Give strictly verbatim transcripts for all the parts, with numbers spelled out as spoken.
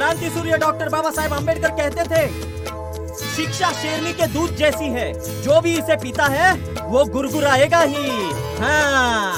क्रांति सूर्य डॉक्टर बाबा साहेब अम्बेडकर कहते थे, शिक्षा शेरनी के दूध जैसी है, जो भी इसे पीता है वो गुरगुराएगा ही। हाँ,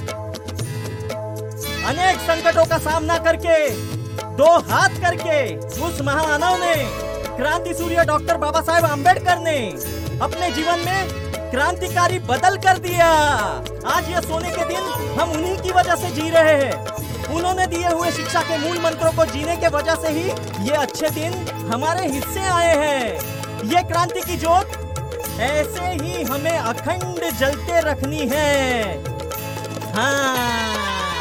अनेक संकटों का सामना करके, दो हाथ करके उस महामानव ने, क्रांति सूर्य डॉक्टर बाबा साहेब अम्बेडकर ने अपने जीवन में क्रांतिकारी बदल कर दिया। आज ये सोने के दिन हम उन्हीं की वजह से जी रहे हैं। उन्होंने दिए हुए शिक्षा के मूल मंत्रों को जीने के वजह से ही ये अच्छे दिन हमारे हिस्से आए हैं। ये क्रांति की ज्योत ऐसे ही हमें अखंड जलते रखनी है। हाँ,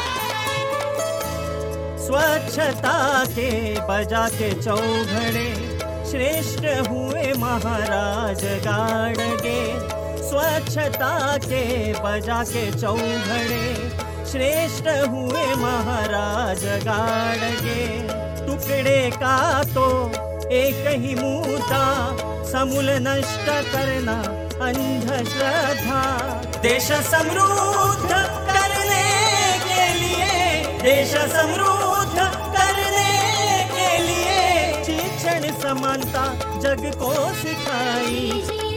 स्वच्छता के बजा के चौघड़े, श्रेष्ठ हुए महाराज गाड़गे। स्वच्छता के बजा के चौघड़े, श्रेष्ठ हुए महाराज गाड़गे। टुकड़े का तो एक ही मुद्दा, समूल नष्ट करना अंधश्रद्धा। देश समृद्ध करने के लिए, देश समृद्ध करने के लिए शिक्षण समानता जग को सिखाई।